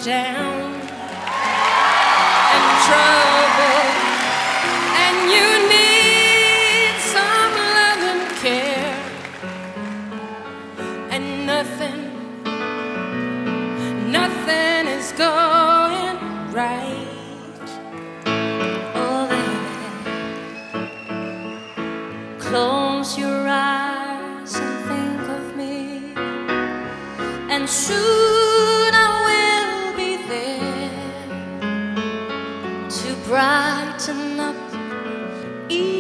down and trouble, and you need some love and care, and nothing is going right. Oh, then close your eyes and think of me, and soon I will be there to brighten up